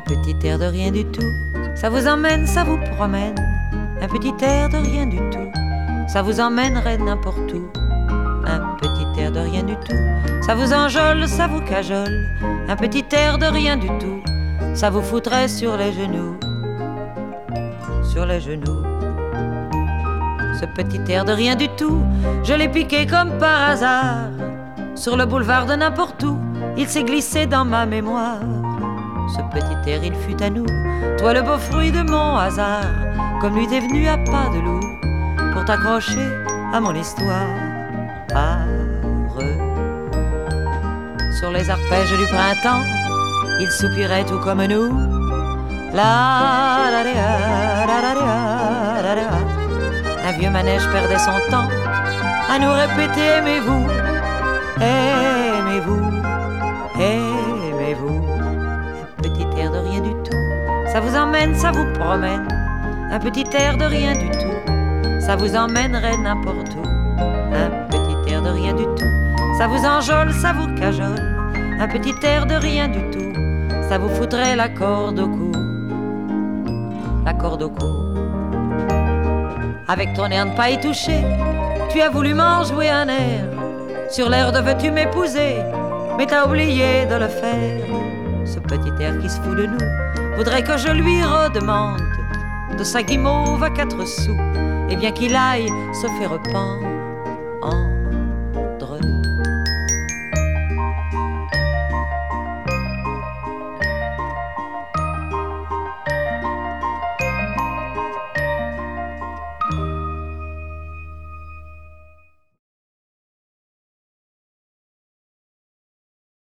petit air de rien du tout, ça vous emmène, ça vous promène. Un petit air de rien du tout, ça vous emmènerait n'importe où. Un petit air de rien du tout, ça vous enjôle, ça vous cajole. Un petit air de rien du tout, ça vous foutrait sur les genoux. Sur les genoux. Ce petit air de rien du tout, je l'ai piqué comme par hasard. Sur le boulevard de n'importe où, il s'est glissé dans ma mémoire. Ce petit air, il fut à nous, toi le beau fruit de mon hasard. Comme lui t'es venu à pas de loup, pour t'accrocher à mon histoire. Sur les arpèges du printemps, il soupirait tout comme nous. La la la la la la la. Un vieux manège perdait son temps à nous répéter aimez-vous, aimez-vous, aimez-vous. Un petit air de rien du tout, ça vous emmène, ça vous promène. Un petit air de rien du tout, ça vous emmènerait n'importe où. Un petit air de rien du tout, ça vous enjôle, ça vous cajole. Un petit air de rien du tout, ça vous foutrait la corde au cou. La corde au cou. Avec ton air de pas y toucher, tu as voulu m'en jouer un air. Sur l'air de veux-tu m'épouser, mais t'as oublié de le faire. Ce petit air qui se fout de nous voudrait que je lui redemande de sa guimauve à 4 sous, et bien qu'il aille se faire rependre.